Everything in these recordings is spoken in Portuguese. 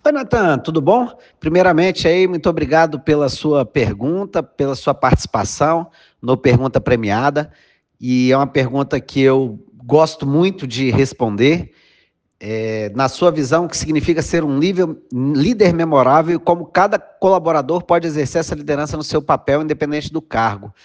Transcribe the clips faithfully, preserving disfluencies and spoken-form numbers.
Oi, Natan, tudo bom? Primeiramente, aí, muito obrigado pela sua pergunta, pela sua participação no Pergunta Premiada. E é uma pergunta que eu gosto muito de responder. É, na sua visão, o que significa ser um lível- líder memorável e como cada colaborador pode exercer essa liderança no seu papel, independente do cargo.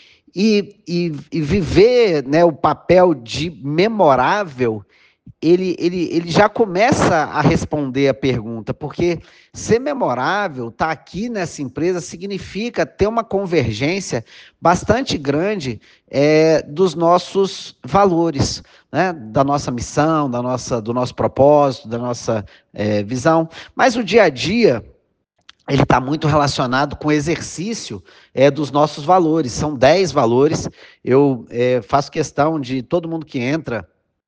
E, e- e viver, né, o papel de memorável ele, ele, ele já começa a responder a pergunta, porque ser memorável, estar aqui nessa empresa, significa ter uma convergência bastante grande é, dos nossos valores, né? Da nossa missão, da nossa, do nosso propósito, da nossa é, visão. Mas o dia a dia, ele está muito relacionado com o exercício é, dos nossos valores. São dez valores. Eu é, faço questão de todo mundo que entra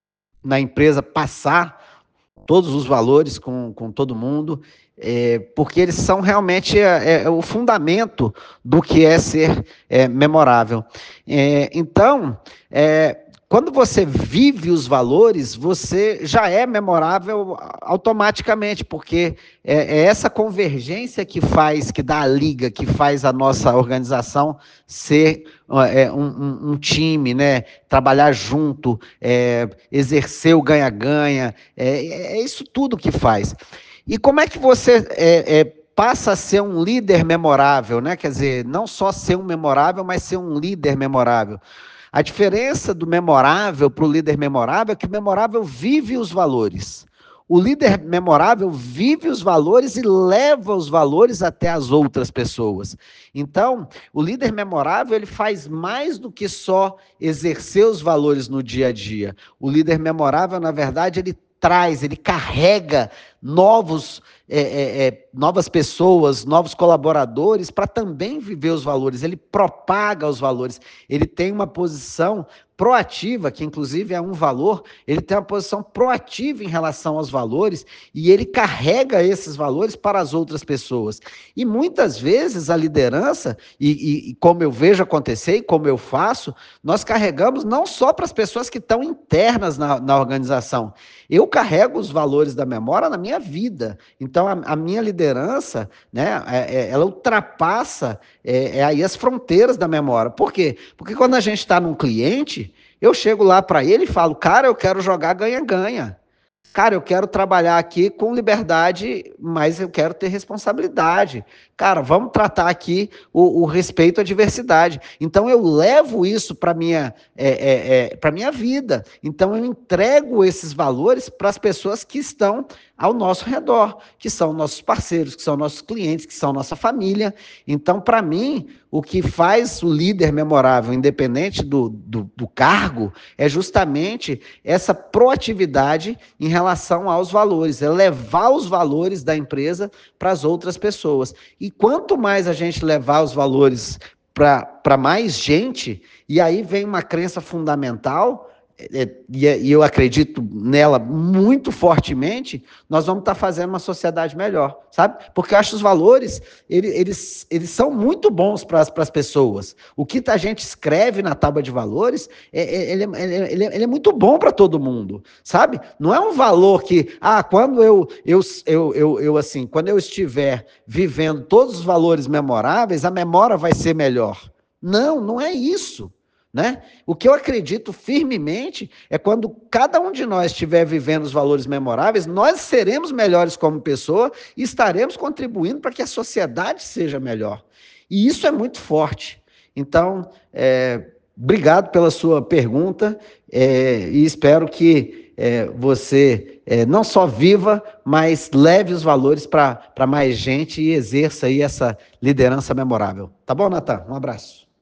na empresa passar todos os valores com, com todo mundo, é, porque eles são realmente é, é, o fundamento do que é ser é, memorável. É, então, é, quando você vive os valores, você já é memorável automaticamente, porque é, é essa convergência que faz, que dá a liga, que faz a nossa organização ser é, um, um, um time, né? Trabalhar junto, é, exercer o ganha-ganha, é, é isso tudo que faz. E como é que você é, é, passa a ser um líder memorável, né? Quer dizer, não só ser um memorável, mas ser um líder memorável. A diferença do memorável para o líder memorável é que o memorável vive os valores. O líder memorável vive os valores e leva os valores até as outras pessoas. Então, o líder memorável, ele faz mais do que só exercer os valores no dia a dia. O líder memorável, na verdade, ele traz, ele carrega novos, é, é, é, novas pessoas, novos colaboradores para também viver os valores. Ele propaga os valores. Ele tem uma posição proativa, que inclusive é um valor, ele tem uma posição proativa em relação aos valores e ele carrega esses valores para as outras pessoas. E muitas vezes a liderança, e, e, e como eu vejo acontecer e como eu faço, nós carregamos não só para as pessoas que estão internas na, na organização. Eu carrego os valores da memória na minha vida. Então, a, a minha liderança, né, é, é, ela ultrapassa é, é aí as fronteiras da memória. Por quê? Porque quando a gente está num cliente, eu chego lá para ele e falo, cara, eu quero jogar ganha-ganha. Cara, eu quero trabalhar aqui com liberdade, mas eu quero ter responsabilidade. Cara, vamos tratar aqui o, o respeito à diversidade. Então, eu levo isso para a minha, é, é, é, para minha vida. Então, eu entrego esses valores para as pessoas que estão ao nosso redor, que são nossos parceiros, que são nossos clientes, que são nossa família. Então, para mim, o que faz o líder memorável, independente do, do, do cargo, é justamente essa proatividade em relação aos valores, é levar os valores da empresa para as outras pessoas. E quanto mais a gente levar os valores para mais gente, e aí vem uma crença fundamental, é, e, e eu acredito nela muito fortemente, nós vamos estar fazendo uma sociedade melhor, sabe? Porque eu acho que os valores, ele, eles, eles são muito bons para as pessoas. O que a gente escreve na tábua de valores, é, é, ele, é, ele, é, ele é muito bom para todo mundo, sabe? Não é um valor que, ah, quando eu, eu, eu, eu, eu, assim, quando eu estiver vivendo todos os valores memoráveis, a memória vai ser melhor. Não, não é isso. Né? O que eu acredito firmemente é quando cada um de nós estiver vivendo os valores memoráveis, nós seremos melhores como pessoa e estaremos contribuindo para que a sociedade seja melhor. E isso é muito forte. Então, é, obrigado pela sua pergunta é, e espero que é, você é, não só viva, mas leve os valores para mais gente e exerça aí essa liderança memorável. Tá bom, Natan? Um abraço.